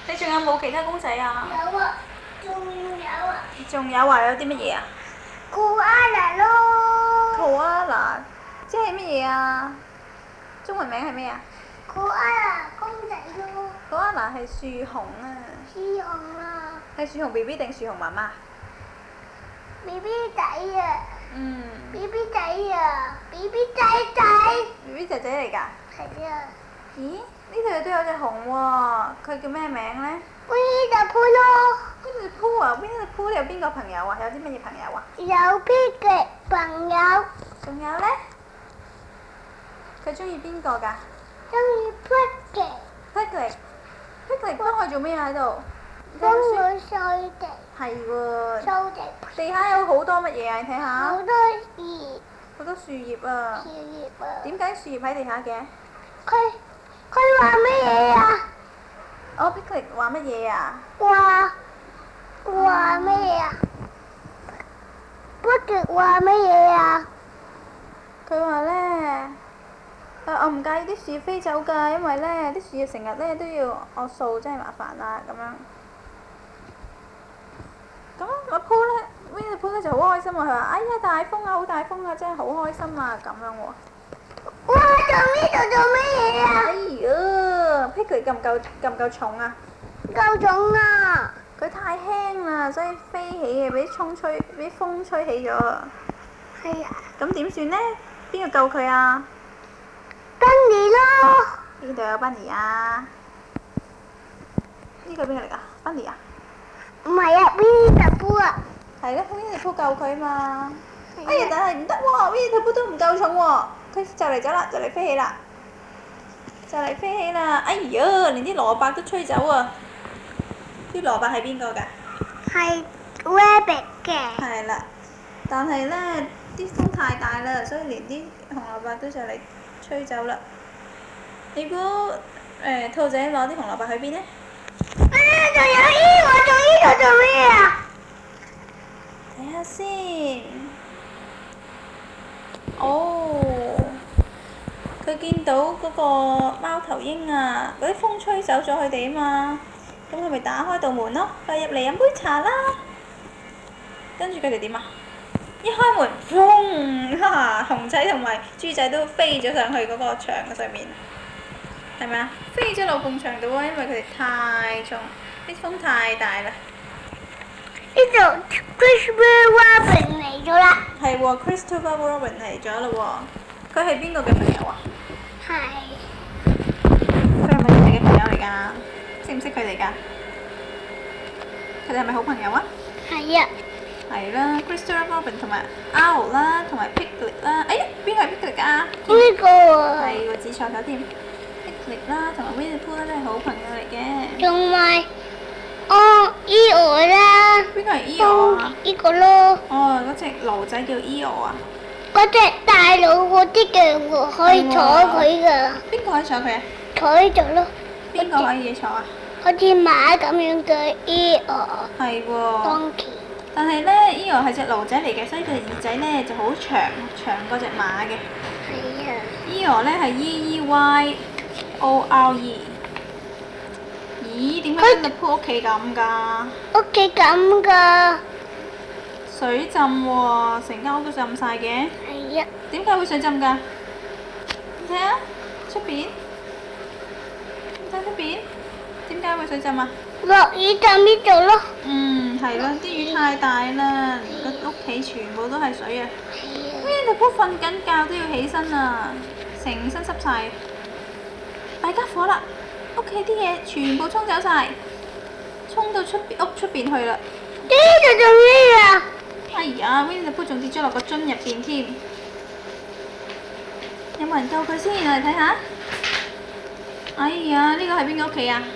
你仲有冇其他公仔啊？ 有啊，仲有啊。 仲有話有啲乜嘢啊 Koala 咯。 ？Koala，即係乜嘢啊？中文名係咩啊 Koala 公仔咯。 ？Koala 係樹熊啊。 樹熊啊。 係樹熊 BB 定樹熊媽媽 BB 仔啊。 嗯。 BB 仔啊！BB 仔仔。 BB 仔仔嚟㗎？ 係啊。 咦？呢度都有隻熊喎，佢叫咩名咧 Winnie the Pooh咯。 Winnie the Pooh 啊，Winnie the Pooh 有邊個朋友啊？有啲乜嘢朋友啊？ 有 Piglet 朋友。 仲有咧？佢中意邊個㗎中意 Piglet。 ？Piglet 幫佢做咩啊喺度？ 幫佢掃地。 係喎。 掃地。 地下有好多乜嘢啊？你睇下。 好多葉。 好多樹葉啊！ 樹葉啊。 點解樹葉喺地下嘅？ 佢話乜嘢啊？ 哦，Piglet 話乜嘢啊？ 話乜嘢啊？Piglet話乜嘢啊？ 佢話咧，我唔介意啲樹葉飛走㗎，因為咧啲樹葉成日咧都要我掃，真係麻煩啦咁樣。咁阿 Pooh 咧，Winnie the Pooh 咧就好開心喎，佢話：哎呀大風啊，好大風啊，真係好開心啊咁樣喎。 哇！做呢度做乜嘢啊？ 哎呀，Piglet 夠唔夠重啊？ 夠重啊！ 佢太輕啦，所以飛起嘅，俾風吹起咗啊！ 係啊。 咁點算呢？邊個救佢啊？ Bunny 咯。 邊度有 Bunny 啊？呢個邊個嚟㗎？Bunny 啊？ 唔係啊，Winnie the Pooh啊。 係咯，Winnie the Pooh救佢嘛。哎呀，但係唔得喎，Winnie the Pooh都唔夠重喎，佢就嚟走啦，就嚟飛起啦，就嚟飛起啦！哎呀，連啲蘿蔔都吹走啊！啲蘿蔔係邊個㗎？ 係 Rabbit 嘅。 係啦，但係咧啲風太大啦，所以連啲紅蘿蔔都就嚟吹走啦。你估兔仔攞啲紅蘿蔔去邊呢？ 仲有我做呢度做咩啊？ 睇下先。哦，佢見到嗰個貓頭鷹啊，嗰啲風吹走咗佢哋啊嘛，咁佢咪打開道門咯，佢入嚟飲杯茶啦。跟住佢哋點啊？一開門，砰！哈哈，熊仔同埋豬仔都飛咗上去嗰個牆嘅上面，係咪啊？飛咗落埲牆度啊，因為佢哋太重，啲風太大啦。 呢度 Christopher Robin 嚟咗啦。 係喎，Christopher Robin 嚟咗啦喎，佢係邊個嘅朋友啊？ 係。 佢係咪你嘅朋友嚟㗎？識唔識佢哋㗎？佢哋係咪好朋友啊？ 係啊。 係啦，Christopher Robin 同埋 Owl 啦，同埋 Piglet 啦。哎，邊個係 Piglet 㗎？ 呢個啊。 係喎，指錯咗添。Piglet 啦，同埋 Winnie the Pooh 啦，都係好朋友嚟嘅。 同埋Eeyore 啦。 邊個係 Eeyore 啊？ 呢個咯。 哦，嗰隻驢仔叫 Eeyore 啊。 嗰隻大佬嗰啲嘅可以坐佢㗎。 邊個可以坐佢啊？ 坐喺度咯。 邊個可以坐啊？ 好似馬咁樣嘅 Eeyore。 係喎。 Donkey。 但係咧，Eeyore係隻驢仔嚟嘅，所以佢耳仔咧就好長過隻馬嘅。 係啊。 Eeyore咧係 Eeyore。咦？點解Winnie the Pooh屋企咁㗎？ 屋企咁㗎。 水浸喎，成間屋都浸晒嘅。 係啊。 點解會水浸㗎？你睇下出邊，你睇出邊，點解會水浸啊？ 落雨浸呢度咯。 係咯，啲雨太大啦，個屋企全部都係水啊！Winnie the Pooh瞓緊覺都要起身啊，成身濕晒。大家伙啦！屋企啲嘢全部沖走晒，沖到屋出邊去啦。 呢度做咩啊？ 哎呀，Winnie the Pooh仲跌咗落個樽入邊添。有冇人救佢先？嚟睇下。哎呀，呢個係邊個屋企啊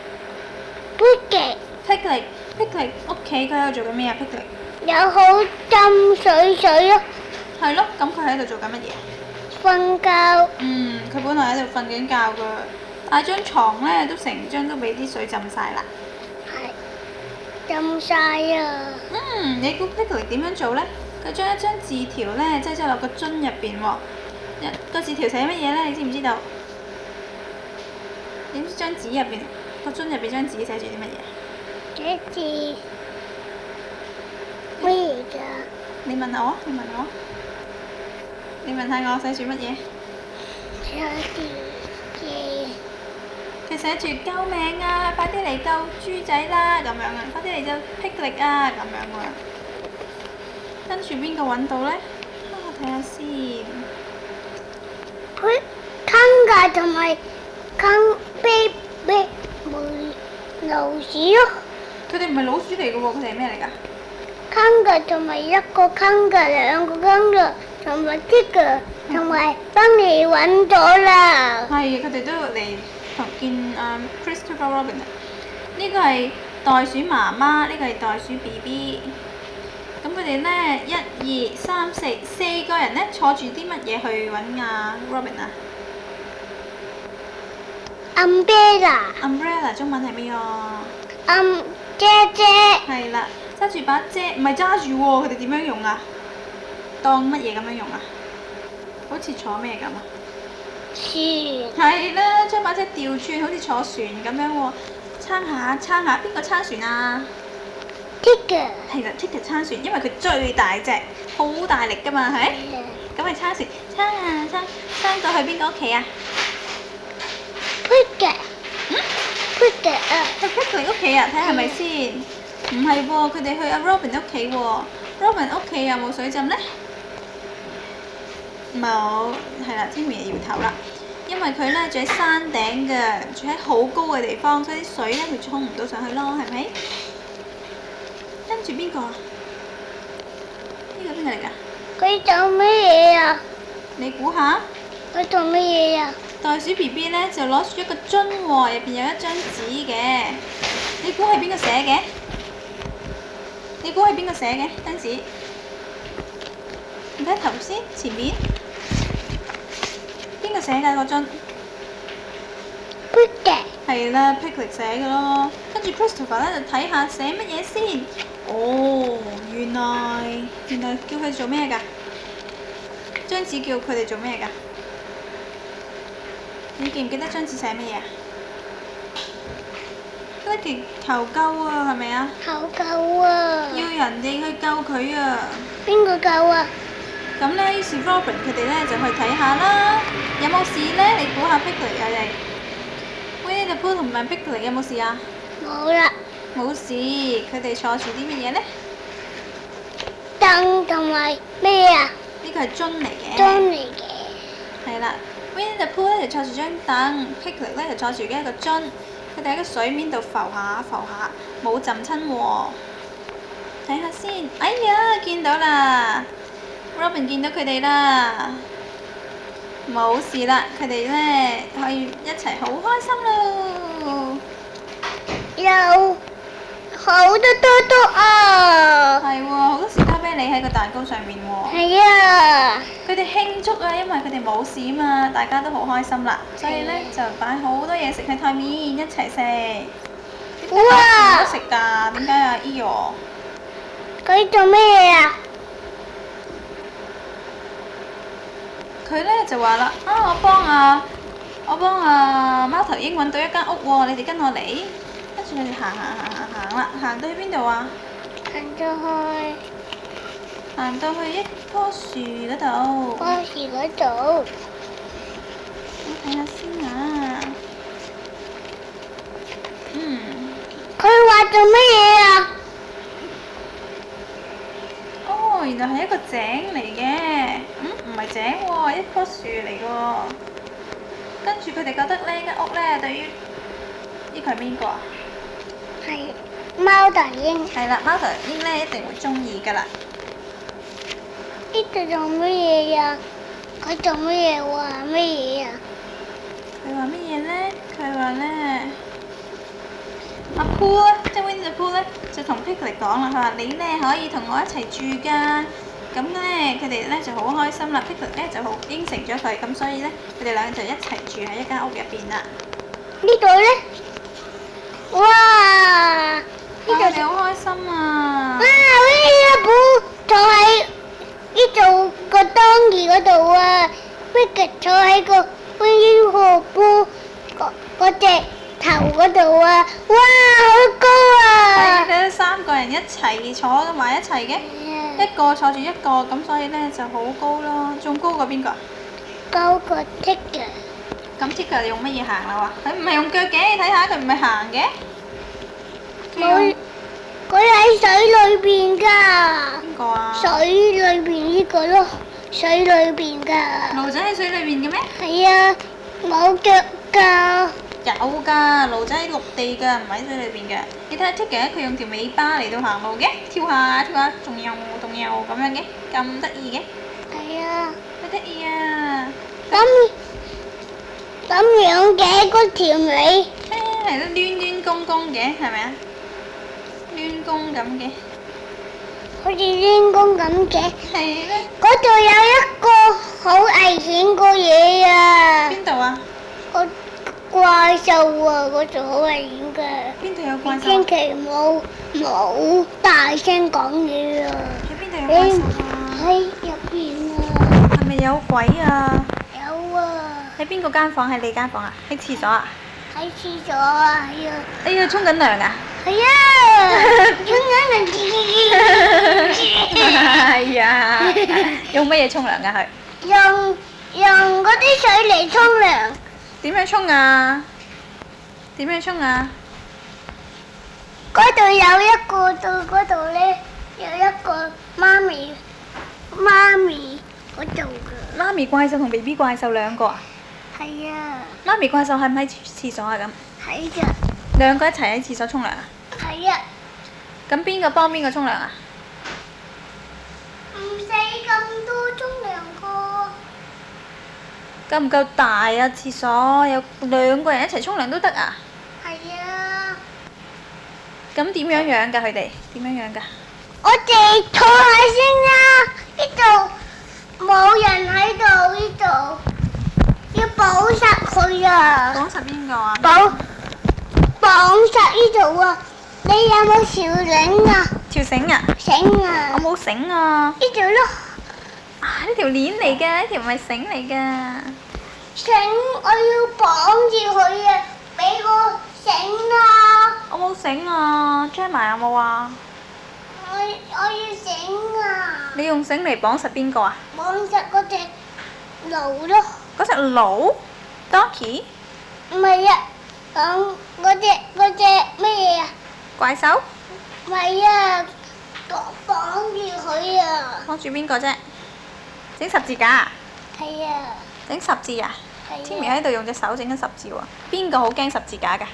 ？Piglet屋企佢喺度做緊咩啊？Piglet 有好浸水咯。 係咯，咁佢喺度做緊乜嘢？ 瞓覺。 佢本來喺度瞓緊覺㗎，但係張床咧都成張都俾啲水浸晒啦。 係。浸晒啊！ 你估 Piglet 點樣做咧？佢將一張字條咧擠咗落個樽入邊喎。個字條寫乜嘢咧？你知唔知道？點知張紙入邊個樽入邊張紙寫住啲乜嘢？ 寫字乜嘢㗎？ 你問我，你問我，你問下我寫住乜嘢？ 寫字嘅佢寫住救命啊！快啲嚟救豬仔啦！咁樣啊，快啲嚟救Piglet啊！咁樣啊。跟住邊個揾到呢？我睇下先。 佢坑㗎同埋坑啤梅老鼠咯。 佢哋唔係老鼠嚟嘅喎，佢哋係咩嚟㗎？ 坑㗎同埋一個坑㗎，兩個坑㗎，同埋啲㗎，同埋幫你揾咗啦。 係，佢哋都嚟見Christopher Robin 啊。呢個係袋鼠媽媽，呢個係袋鼠 BB。咁佢哋呢，1、2、3、4個人呢，坐住啲乜嘢去揾Robin 啊 ？Umbrella 中文係咩啊？ 遮遮。 係啦，揸住把遮，唔係揸住喎，佢哋點樣用啊？當乜嘢咁樣用啊？好似坐咩咁啊？ 船。 係啦，將把遮調轉，好似坐船咁樣喎。撐下，邊個撐船啊 Tigger。 係啦，Tigger 撐船，因為佢最大隻，好大力㗎嘛，係咪？咁咪撐船，撐到去邊個屋企啊 Pigger。Pigger 啊。 去 Piglet 屋企啊？睇下係咪先？唔係喎，佢哋去阿 Robin 屋企喎。Robin 屋企有冇水浸呢？冇，係啦，天秤搖頭啦。因為佢呢住喺山頂嘅，住喺好高嘅地方，所以啲水呢佢衝唔到上去咯，係咪？跟住邊個啊？呢個邊個嚟㗎？ 佢做乜嘢啊？ 你估下？ 佢做乜嘢啊？ 袋鼠 BB 呢就攞住一個樽喎，入邊有一張紙嘅。你估係邊個寫嘅？你估係邊個寫嘅張紙？你睇頭先前面邊個寫㗎個樽？ Pigger。 係啦，Piglet 寫嘅咯。跟住 Christopher 呢就睇下寫乜嘢先。哦，原來叫佢做咩㗎？張紙叫佢哋做咩㗎？你記唔記得張紙寫乜嘢啊？嗰啲求救啊，係咪啊？ 求救啊！ 要人哋去救佢啊！ 邊個救啊？ 咁呢，於是 Robin 佢哋呢就去睇下啦。有冇事呢？你估下 Piglet 佢哋 Winnie the Pooh 同埋 Piglet 有冇事啊？ 冇啦。 冇事，佢哋坐住啲乜嘢呢？ 燈同埋咩啊？ 呢個係樽嚟嘅。 樽嚟嘅。 係啦 ，Winnie the Pooh 呢就坐住張凳，Piglet 呢就坐住嘅一個樽。佢哋喺個水面度浮下，冇浸親喎。睇下先，哎呀，見到啦 ！Robin 見到佢哋啦，冇事啦，佢哋呢可以一齊好開心咯。 有好多多多啊！ 係喎，好多士多啤梨喺個蛋糕上面喎。 係啊！ 佢哋慶祝啊，因為佢哋冇事啊嘛，大家都好開心啦，所以呢，就擺好多嘢食喺台面一齊食。 哇！ 點解食㗎？點解啊 Eo？ 佢做咩嘢啊？ 佢呢就話啦，我幫貓頭鷹揾到一間屋喎，你哋跟我嚟。跟住佢哋行啦，行到去邊度啊？行到去一棵樹嗰度。 棵樹嗰度。 我睇下先啊。 佢話做乜嘢啊？ 哦，原來係一個井嚟嘅。唔係井喎，一棵樹嚟喎。跟住佢哋覺得呢間屋呢，對於呢個係邊個啊？ 係貓頭鷹。 係啦，貓頭鷹呢一定會中意㗎啦。 呢度做乜嘢呀？佢做乜嘢話乜嘢啊？ 佢話乜嘢呢？佢話呢，阿 Pooh 咧，即係 Winnie the Pooh 咧，就同 Piglet 講啦。佢話你呢可以同我一齊住㗎。咁呢，佢哋呢就好開心啦。Piglet 呢就好應承咗佢，咁所以呢，佢哋兩個就一齊住喺一間屋入邊啦。 呢度呢？哇！呢佢哋好開心啊！ 哇！Winnie the Pooh坐喺呢度個當兒嗰度啊，Piglet坐喺個 Winnie the Pooh嗰隻頭樓嗰度啊！哇，好高啊！ 係咧，3個人一齊坐埋一齊嘅，一個坐住一個，咁所以咧就好高咯。仲高過邊個啊？ 高過 Tigger。 咁 Tigger 用乜嘢行啦？喎，佢唔係用腳嘅，你睇下佢唔係行嘅。 佢喺水裏邊㗎。 邊個啊？ 水裏邊呢個咯，水裏邊㗎。 驢仔喺水裏邊嘅咩？ 係啊，冇腳㗎。 有㗎，驢仔喺陸地㗎，唔喺水裏邊嘅。你睇下 Tigger，佢用條尾巴嚟到行路嘅，跳下跳下，仲有咁樣嘅，咁得意嘅。 係啊。 好得意啊！ 咁樣嘅嗰條尾。 係咯，攣公公嘅，係咪啊？攣公咁嘅。 好似攣公咁嘅。 係咧。 嗰度有一個好危險個嘢啊！ 邊度啊？ 個怪獸啊！嗰度好危險㗎。 邊度有怪獸？ 千祈冇大聲講嘢啊！ 喺邊度有怪獸啊？ 喺入邊啊！ 係咪有鬼啊？ 有啊！ 喺邊個間房？喺你間房啊？喺廁所啊？ 喺廁所啊！係啊！ 哎呀，沖緊涼啊！ 係啊！沖緊涼。 係呀！用乜嘢沖涼㗎佢？ 用嗰啲水嚟沖涼。 點樣沖啊？點樣沖啊？ 嗰度有一個，到嗰度咧有一個媽咪嗰度㗎。 媽咪怪獸同 BB 怪獸兩個啊？ 係啊。 媽咪怪獸喺唔喺廁所啊？咁係㗎。 兩個一齊喺廁所沖涼啊？ 係啊。 咁邊個幫邊個沖涼啊？ 唔使咁多沖涼個。 夠唔夠大啊？廁所有兩個人一齊沖涼都得啊？ 係啊。 咁點樣樣㗎佢哋？點樣樣㗎？ 我哋坐下先啦，呢度冇人喺度，呢度要綁實佢啊！ 綁實邊個啊？ 綁實呢度啊！你有冇條繩啊？ 條繩啊？ 繩啊！ 我冇繩啊！ 呢條咯。 啊！呢條鏈嚟㗎，呢條唔係繩嚟㗎。 繩我要綁住佢啊！俾個繩啊！ 我冇繩啊，張埋有冇啊？ 我要繩啊！ 你用繩嚟綁實邊個啊？ 綁實嗰隻驢咯。 嗰隻驢 ？Donkey？ 唔係啊，嗰隻乜嘢啊？ 怪獸？ 唔係啊，綁住佢啊！ 綁住邊個啫？整十字架啊？ 係啊。 整十字啊？ 係啊。 Timmy喺度用隻手整緊十字喎。邊個好驚十字架㗎？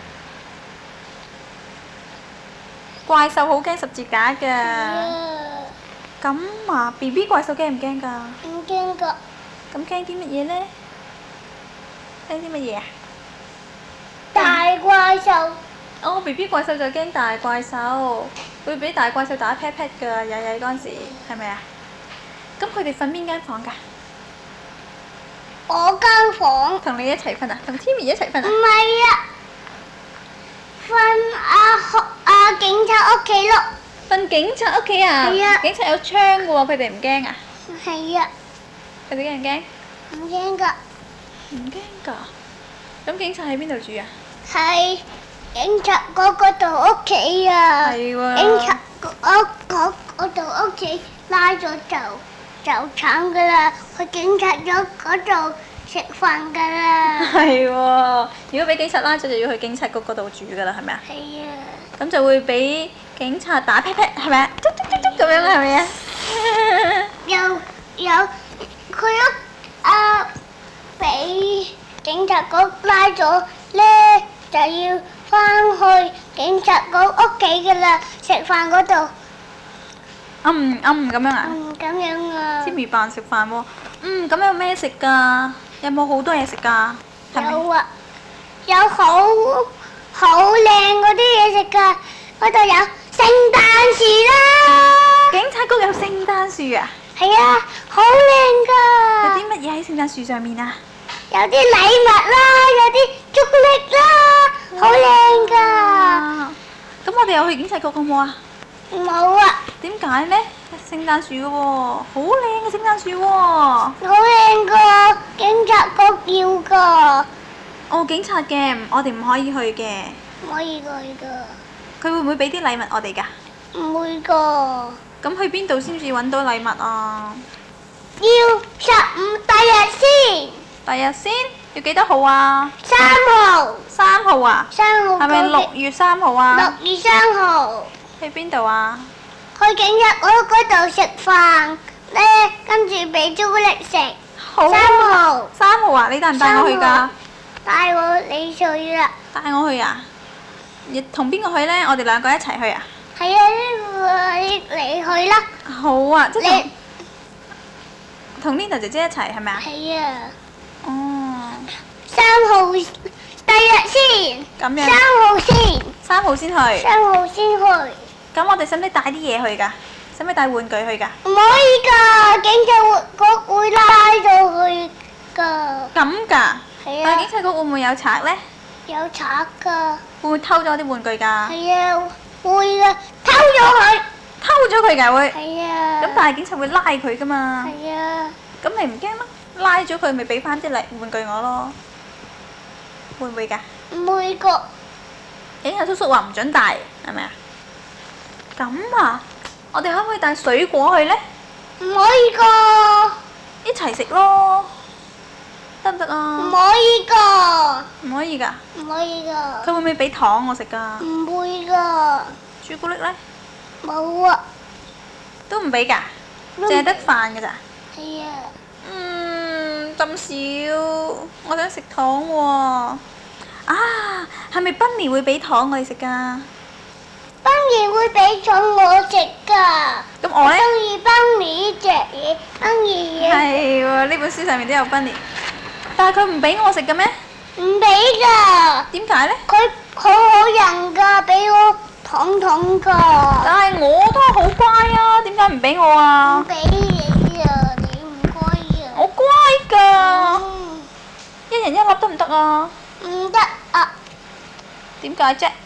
怪獸好驚十字架㗎。咁啊，BB 怪獸驚唔驚㗎？ 唔驚㗎。 咁驚啲乜嘢呢？驚啲乜嘢啊？ 大怪獸。 哦，BB 怪獸就驚大怪獸，會俾大怪獸打 pat pat 㗎，曳曳嗰陣時，係咪啊？咁佢哋瞓邊間房㗎？ 我間房。 同你一齊瞓啊？同 Timmy 一齊瞓啊？ 唔係啊，瞓警察屋企咯。 瞓警察屋企啊？ 係啊。 警察有槍㗎喎，佢哋唔驚啊？ 係啊。 佢哋驚唔驚？ 唔驚㗎。 唔驚㗎。咁警察喺邊度住啊？ 係警察嗰度屋企啊。 係喎。 警察嗰度屋企拉咗就慘㗎啦，去警察嗰度食飯㗎啦。 係喎，如果俾警察拉咗，就要去警察局嗰度住㗎啦，係咪啊？ 係啊。咁就會俾警察打 pat pat，係咪啊？嘟嘟嘟嘟咁樣係咪啊？ 有佢俾警察局拉咗咧，就要翻去警察局屋企㗎啦，食飯嗰度。 咁樣啊？ 咁樣啊。 Timmy扮食飯喎。咁有咩食㗎？有冇好多嘢食㗎？ 有啊，有好靚嗰啲嘢食㗎，嗰度有聖誕樹啦。 警察局有聖誕樹啊？ 係啊，好靚㗎。 有啲乜嘢喺聖誕樹上面啊？ 有啲禮物啦，有啲朱古力啦，好靚㗎。 咁我哋又去警察局好唔好啊？ 冇啊。 點解呢？聖誕樹嘅喎，好靚嘅聖誕樹喎。 好靚㗎，警察局要㗎。 哦，警察嘅，我哋唔可以去嘅。 唔可以去㗎。 佢會唔會俾啲禮物我哋㗎？ 唔會㗎。 咁去邊度先至揾到禮物啊？ 要15第日先。 第日先？要幾多號啊 3號。 ？3號啊？ 3號。 係咪6月3號啊 6月3號。 去邊度啊？ 去警察嗰度食飯咧，跟住俾朱古力食。 好啊。 3號。 3號啊？你帶唔帶我去㗎？ 帶我你去啦。 帶我去啊？你同邊個去呢？我哋兩個一齊去啊？ 係啊，你去啦。 好啊，即係你同 Linda 姐姐一齊係咪啊？ 係啊。 哦， 3號第日先。 咁樣。 3號先。 3號先去。 3號先去。 咁我哋使唔使帶啲嘢去㗎？使唔使帶玩具去㗎？ 唔可以㗎，警察局會拉到去㗎。 咁㗎？ 係啊。 但係警察局會唔會有賊呢？ 有賊㗎。 會唔會偷咗啲玩具㗎？ 係啊，會㗎，偷咗佢。 偷咗佢㗎會。 係啊。 咁但係警察會拉佢㗎嘛？ 係啊。 咁你唔驚咩？拉咗佢咪俾翻啲玩具我咯？會唔會㗎？ 唔會㗎。 警察叔叔話唔準帶，係咪啊？咁啊，我哋可唔可以帶水果去呢？ 唔可以㗎。 一齊食咯，得唔得唔啊？ 可以㗎。 唔可以㗎。 唔可以㗎。 佢會唔會俾糖我食㗎？ 唔會㗎。 朱古力呢？ 冇啊。 都唔俾㗎，淨係得飯㗎咋？ 係啊。 咁少，我想食糖喎。啊，係咪 Bunny 會俾糖我哋食㗎？ 班兒會俾糖我食㗎。 咁我呢？ 中意班兒呢隻嘢，班兒係喎，呢本書上面都有 Bunny，但係佢唔俾我食嘅咩？ 唔俾㗎。 點解呢？ 佢好好人㗎，俾我糖㗎。 但係我都係好乖啊，點解唔俾我唔啊？ 俾你啊，你唔乖啊。 我乖㗎，一人一粒得唔得啊？ 唔得啊。 點解啫？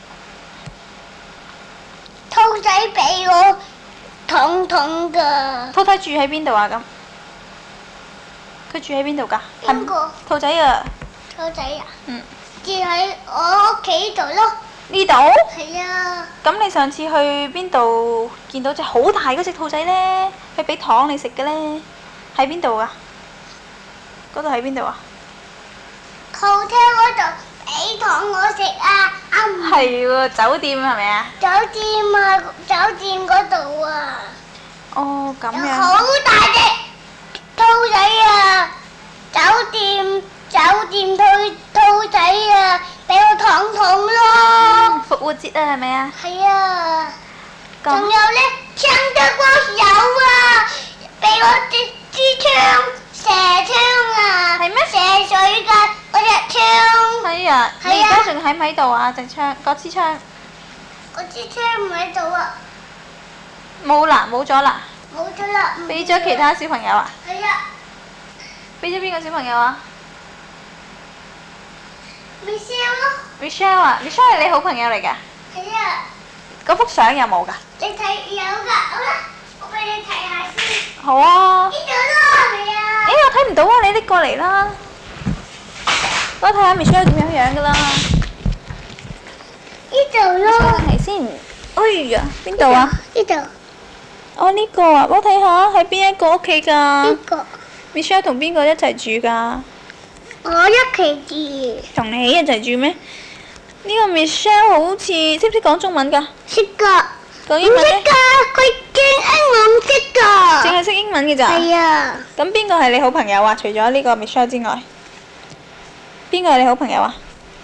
兔仔俾我糖㗎。 兔仔住喺邊度啊？咁佢住喺邊度㗎？ 邊個？ 兔仔啊？ 兔仔啊？ 嗯。 住喺我屋企度咯。 呢度？ 係啊。 咁你上次去邊度見到隻好大嗰隻兔仔呢？佢俾糖你食嘅呢？喺邊度啊？嗰度喺邊度啊？ 球廳嗰度俾糖我食啊！ 係喎，酒店係咪啊？ 酒店啊，酒店嗰度啊。 哦，咁有樣。 好大隻兔仔啊！酒店兔仔啊，俾我糖咯。 復活節啊，係咪啊？ 係啊。仲有咁呢，唱得光有啊，俾我支槍射槍啊。 係咩射水㗎嗰隻槍。 係啊， 係啊你而家仲喺唔喺度啊？隻槍，嗰支槍嗰支槍唔喺度啊， 冇啦，冇咗啦， 冇咗啦。 俾咗其他小朋友啊？ 係啊。 俾咗邊個小朋友啊 Michelle 咯。 ？Michelle 啊，Michelle 係你好朋友嚟㗎？ 係啊。 嗰幅相有冇㗎？ 你睇有㗎，好啦，我俾你睇下先。 好啊。 呢度咯，係啊。 我睇唔到啊！你拎過嚟啦，我睇下 Michelle 點樣㗎啦。 呢度咯。 睇先，哎呀，邊度啊？ 呢度。 哦，呢個啊，我睇下喺邊一個屋企㗎呢個。 ？Michelle 同邊個一齊住㗎？ 我一齊住。 同你一齊住咩？呢個 Michelle 好似識唔識講中文㗎？ 識㗎。 講英文呢？ 唔識㗎，佢淨英文識㗎。 淨係識英文嘅咋？ 係啊。 咁邊個係你好朋友啊？除咗呢個 Michelle 之外，邊個係你好朋友啊？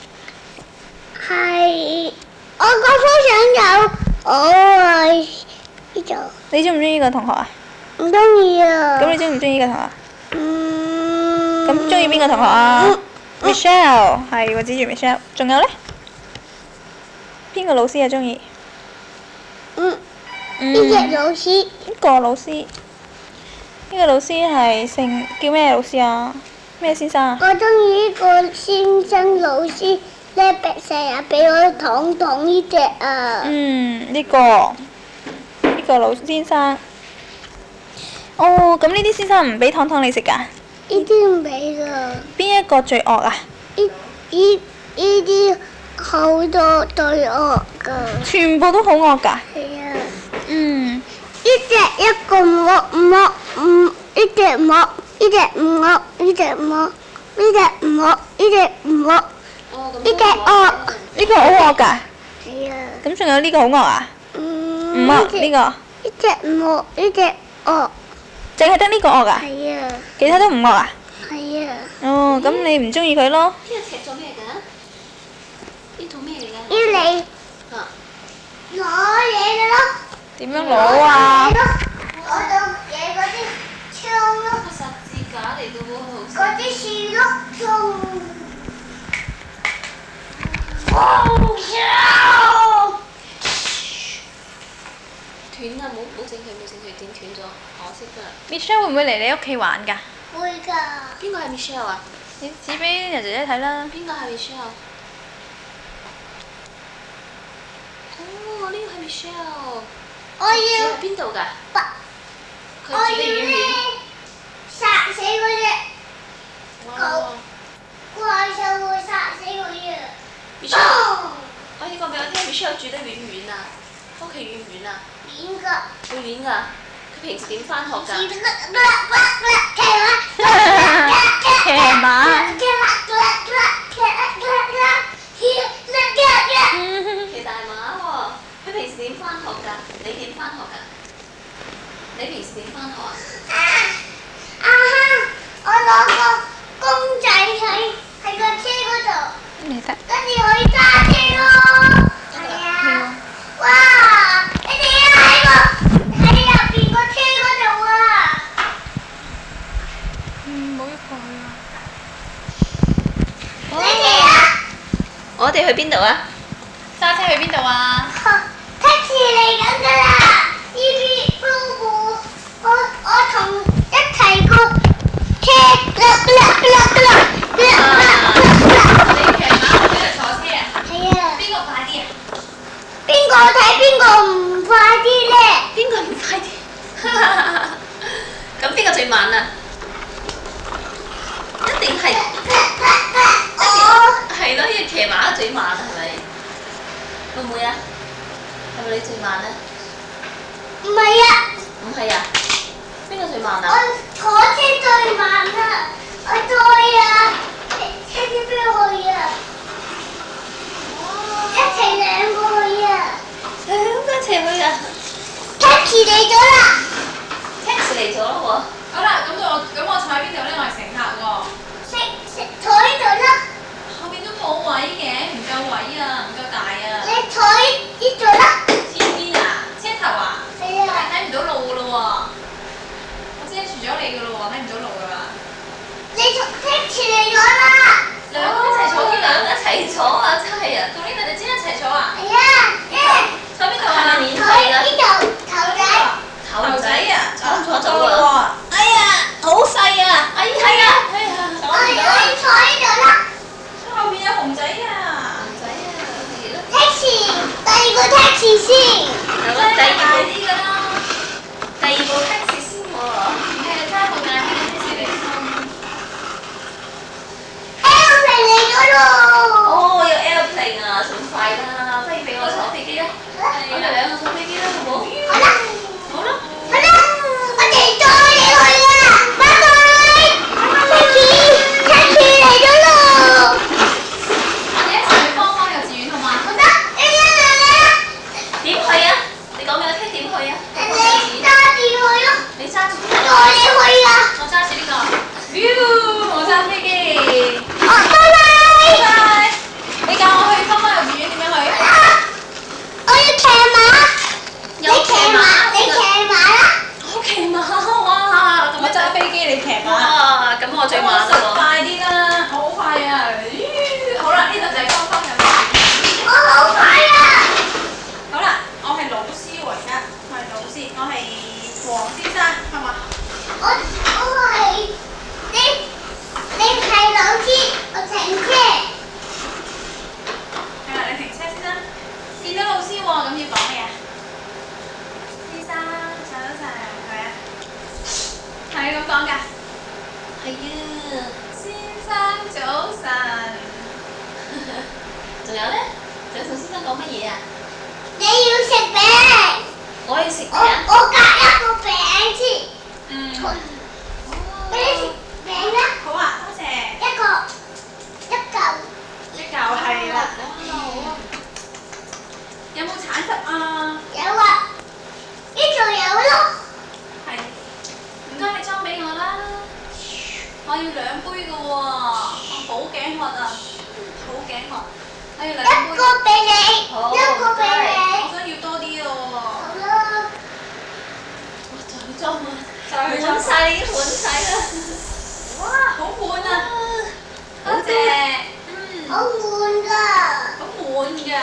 係我個幅相有我呢度。 你中唔中意呢個同學啊？ 唔中意啊。 咁你中唔中意呢個同學？咁中意邊個同學嗯啊？Michelle 係，我指住 Michelle。仲有呢？邊個老師啊？中意？ 呢隻老師。 呢個老師。呢個老師係姓叫咩老師啊？咩先生啊？ 我中意呢個先生老師咧，成日俾我糖呢只啊。 呢個老先生。哦，咁呢啲先生唔俾糖你食㗎？ 呢啲唔俾㗎。 邊一個最惡啊？ 呢呢啲好多對惡㗎。 全部都好惡㗎。 係啊。 嗯。 呢隻一個惡，呢隻唔惡，呢隻唔惡，呢隻唔惡，呢隻唔惡，呢隻唔惡，呢隻惡。 呢個好惡㗎。 係啊。 咁仲有呢個好惡啊？唔惡呢個。 呢隻唔惡，呢隻惡。 淨係得呢個惡㗎？ 係啊。 其他都唔惡啊？ 係啊。 哦，咁你唔中意佢咯？ 呢個踢咗咩㗎？呢套咩嚟㗎？ 要你啊！ 攞嘢嘅咯。 點樣攞啊？ 攞到嘢嗰啲槍咯。 個十字架嚟嘅喎，好似。 嗰啲樹咯，槍。風槍。 斷啊！冇整佢，點斷咗？可惜㗎。 Michelle 會唔會嚟你屋企玩㗎？ 會㗎。 邊個係 Michelle 啊？ 你指俾人姐姐睇啦。 邊個係 Michelle？哦，呢個係 Michelle。 我要住喺邊度㗎？佢我住得遠唔遠？ 殺死嗰隻哇！ 怪獸會殺死佢啊！ Michelle，可以講俾我聽 Michelle 住得遠唔遠啊？屋企遠唔遠啊？ 遠㗎。 會遠㗎。佢平時點翻學㗎？ 騎馬。 騎大馬喎。佢平時點翻學㗎？你點翻學㗎？你平時點翻學啊？ 我攞個公仔喺個車嗰度， 你得。 跟住可以揸車咯。係啊！哇！你哋喺入邊個車嗰度啊！ 唔好喐過去啊！ 你哋啊！ 我哋去邊度啊？ 揸車去邊度啊 ？taxi 嚟緊㗎啦！呢邊我同一齊個車你騎馬去邊度坐車啊？ 係啊！ 邊個快啲啊？ 邊個睇邊個唔快啲咧？ 邊個唔快啲？咁邊個最慢啊？一定係係咯，呢個騎馬最慢係咪？會唔會啊？係咪你最慢咧？ 唔係啊！ 唔係啊？邊個最慢我啊？ 坐車最慢啊！我載啊！車車邊去啊？一齊兩個去啊兩個一齊去啊 ！taxi 嚟咗啦！ ！taxi 嚟咗咯好啦，咁我坐喺邊度咧？我係乘客喎。 坐喺度啦！ 後邊都冇位嘅，唔夠位啊，唔夠大啊。 你坐呢度啦！ 前邊啊？車頭啊？ 係啊！ 睇唔到路噶咯喎。我遮住咗你噶咯喎，睇唔到路噶啦。 你同 taxi 嚟咗啦！ 兩個一齊坐啲兩喎！一齊坐啊！真係啊！ 同呢度你知一齊坐啊？ 係啊！ 坐邊度啊？ 係咪免坐費啦？ 呢度頭仔。 頭仔啊！坐唔坐到喎啊？？ 哎呀，好細啊！哎呀，哎呀，坐我唔到啊！ 坐呢度啦後邊有熊仔啊！ 頭仔啊！係咯。 ！taxi，第二個 taxi 先。 係咯，第二大部啲噶啦。 第二部 taxi 先喎。 係睇下後面係咩車嚟先。 airplane 嚟咗咯！ 哦，有 airplane 啊，仲快啦！不如俾我坐飛機啦，我哋兩個坐飛機啦，好唔好？ 好啦， 好啦。 好啦，我哋載你去啦！拜拜！taxi 嚟咗咯！ 我哋一齊去芳芳幼稚園好嗎？ 好得，嚟啦！ 點去啊？你講俾我聽點去啊？ 你揸住佢咯， 你揸住邊載你去啊！ 我揸住呢個。 我揸飛機。 哦，拜拜！ 拜拜。你教我去芳芳幼稚園點樣去？ 我要騎馬，你騎馬，你騎馬啦！ 我騎馬哇！咁我揸飛機，你騎馬。 哇！咁我最慢啦喎。 快啲啦，好快啊！好啦，呢度就係芳芳幼稚園。 我好快啊！ 好啦，我係老師喎，而家我係老師，我係黃先生，係嘛？ 我係你係老師，我停車。 係啦，你停車先啦。見到老師喎，咁要講咩啊？先生，早晨，係咪啊？係咁講㗎。 係啊。 先生早晨， 仲有咧？仲有同先生講乜嘢啊？ 你要食餅， 我要食咩啊？ 我夾一個餅先。 嗯， 俾你食餅啦， 好啊，多謝。 一嚿。 一嚿係啦。 哇，好啊！ 有冇橙汁啊？ 有啊，呢度有咯。 係。唔該，你裝俾我啦。我要2杯嘅喎，我好頸渴啊，好頸渴。我要2杯。 一個俾你， 好一個俾我你。 想要多啲喎。 好啦， 哇，再裝啊！ 再裝滿晒，已經滿晒啦！ 哇，好滿啊！多謝。 好悶㗎。 好滿㗎。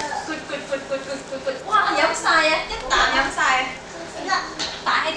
咕，哇！飲晒啊，一啖飲晒啊！ 食啦， 擺喺度。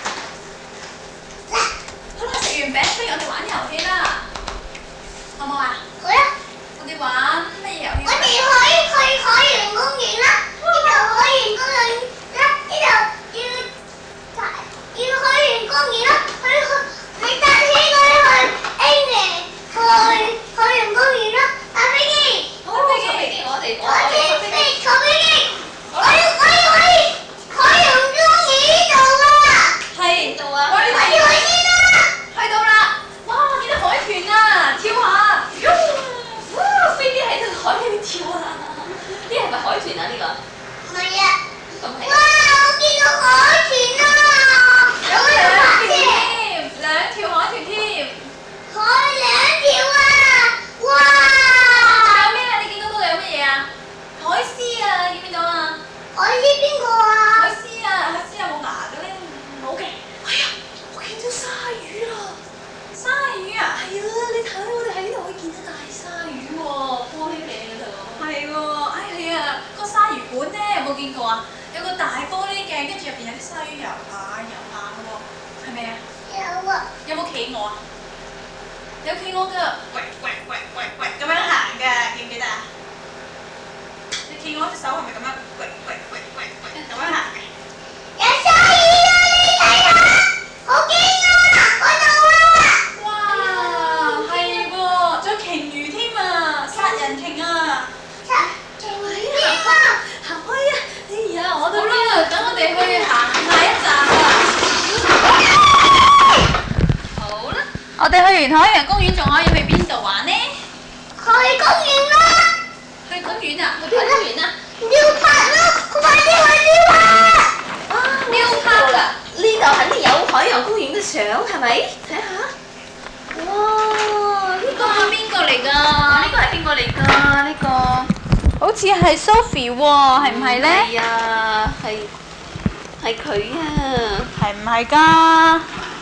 好啦，食完餅，不如我哋玩遊戲啦，好唔好啊？ 好啦， 我哋玩咩遊戲？ 我哋可以去海洋公園啦，呢度海洋公園啦，呢度要海洋公園啦，你搭車去 A 零去海洋公園啦，搭飛機， 好，飛機，我哋坐飛機，坐飛機，我要去海洋公園呢度啊， 係度啊！ 我哋我要去先啦， 去到啦！哇！見到海豚啊，跳下， 哇！飛機喺度海裏面跳啊！呢係咪海豚啊？呢個唔係啊， 咁係哇！我見到海豚啊， 有我要兩條拍車。 添，2條海豚添。 海2條啊！ 仲哇！ 有咩啊？你見到嗰度有乜嘢啊？海獅啊，見唔見到啊？ 我知邊個啊？ 海獅啊，海獅有冇牙嘅咧？冇嘅。哎呀，我見到鯊魚啦！鯊魚啊？ 係啊！你睇我哋喺呢度可以見到大鯊魚喎，玻璃鏡嗰度。 係喎，哎係啊，個鯊魚館咧有冇見過啊？有個大玻璃鏡，跟住入邊有啲鯊魚游下游下嘅喎，係咪啊？ 有啊！ 有冇企鵝啊？有企鵝㗎，喂咁樣行㗎，記唔記得啊？你企鵝隻手係咪咁樣？咁樣行嘅？ 有鯊魚啊！你睇下，好驚啊！嗰度啊！ 哇，係喎，仲有鯨魚添啊，殺人鯨啊！ 停邊啊！ 行開啊！哎呀，我都好啦，等我哋去行下一站啦。 好啦。 我哋去完海洋公園，仲可以去邊度玩呢？ 去公園啦！ 去公園啊？ 去邊公園啊？ 溜滑啦！快啲去溜滑！ 啊，溜滑啦！呢度肯定有海洋公園嘅相，係咪？睇下。哇！呢呢個係邊個嚟㗎？ 呢個係邊個嚟㗎？呢個好似係 Sophie 喎，係唔係呢？ 係啊，係佢啊！ 係唔係㗎？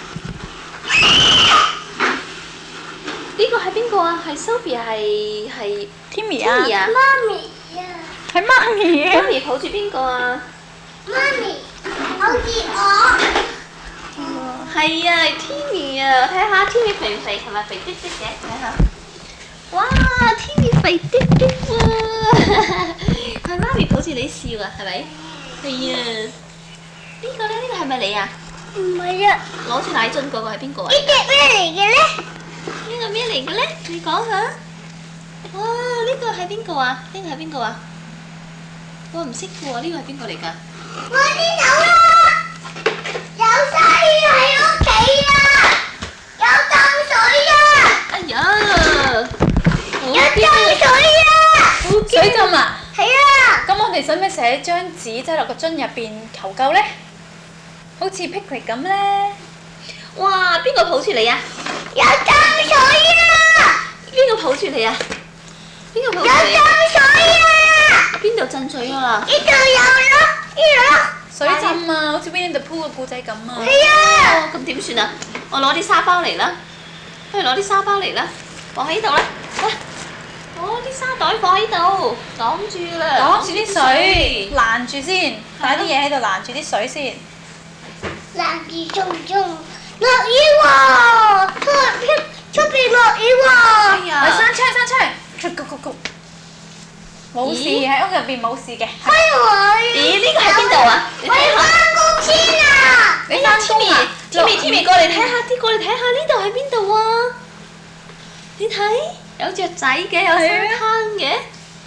呢個係邊個啊？係 Sophie 係 Timmy ，Timmy 啊？ 媽咪啊！ 係媽咪啊！ 媽咪抱住邊個啊？ 媽咪，好似我。 係啊，Timmy 啊！睇下 Timmy 肥唔肥，係咪肥嘟嘟嘅？睇下。哇！Timmy 肥嘟嘟喎，係媽咪抱住你笑啊，係咪？係啊。呢個咧？呢個係咪你啊？ 唔係啊！ 攞住奶樽嗰個係邊個啊？ 呢隻咩嚟嘅咧？ 呢個咩嚟嘅咧？你講下。哇！呢個係邊個啊？呢個係邊個啊？我唔識嘅喎，呢個係邊個嚟㗎？ 我知道啦！有鯊魚喺屋企啊！有浸水啊！ 哎呀！ 有浸水啊！ 水浸啊！ 係啊！ 咁我哋使唔使寫張紙擠落個樽入邊求救呢？好似 picnic 咁呢？ 哇！邊個抱住你啊？ 有浸水啊！ 邊個抱住你啊？邊個抱有浸住你？ 水啊！ 邊度浸水啊？ 呢度有咯，呢度咯。 水浸啊，好似 Winnie the Pooh 嘅故仔咁啊！ 係啊！ 哦，咁點算啊？我攞啲沙包嚟啦，不如攞啲沙包嚟啦，放喺度啦。啊！攞啲沙袋放喺度，擋住啦。 擋住啲水，攔住先，擺啲嘢喺度攔住啲水先。 冷雨中落雨喎，出邊落雨喎。 哎呀！ 閂窗，冇事， 咦喺屋入邊冇事嘅。 開會。 咦？呢個喺邊度啊？你我要睇下。 翻工先啊！ 你翻工啊 Timmy 過嚟睇下，過嚟睇下呢度喺邊度啊？你睇有雀仔嘅，有沙灘嘅。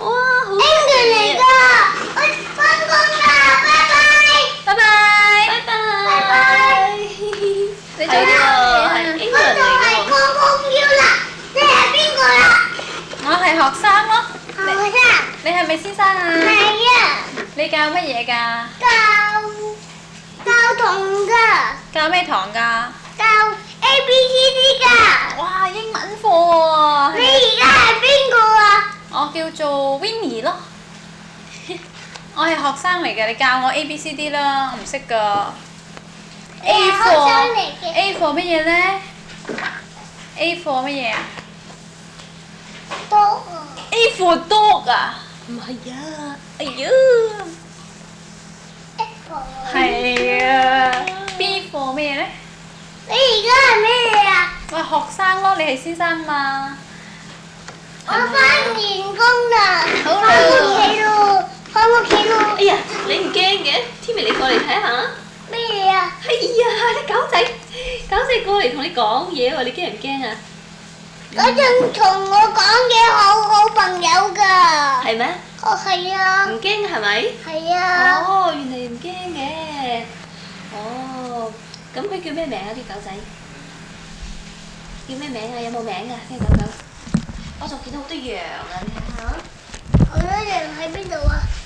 哇，好 ，N 嚟靚㗎，我翻工啦，拜拜。 拜拜。 拜拜。 拜拜你做係喎， 咩啊？ 係我 England 就係嚟個目標啦，你係邊個啦？ 我係學生咯。 學生。 你係咪先生啊？ 係啊， 你教乜嘢㗎？ 教堂㗎， 教咩堂㗎？ 教 ABCD 㗎。 哇，英文課喎。 你而家係邊個啊？ 我叫做 Winnie 咯。我係學生嚟嘅，你教我 ABCD 啦，我唔識㗎。 你係學生嚟嘅。 A 貨乜嘢咧？A 貨乜嘢啊多啊。 ？A for dog 啊？唔係啊！哎呀，係啊。B 貨咩咧？ 你而家係咩嘢啊？ 我係學生咯，你係先生嘛？ 我翻完工啦， 好啦翻屋企咯，翻屋企咯。 哎呀，你唔驚嘅？Timmy，你過嚟睇下。 咩嘢啊？ 哎呀，你狗仔過嚟同你講嘢喎，你驚唔驚啊？ 嗰陣同我講嘅好朋友㗎。 係咩？ 哦，係啊。 唔驚係咪？ 係啊。 哦，原嚟唔驚嘅。哦，咁佢叫咩名啊？啲狗仔叫咩名啊？有冇名啊？呢個狗狗？我仲見到好多羊啊！你睇下。 好多人喺邊度啊？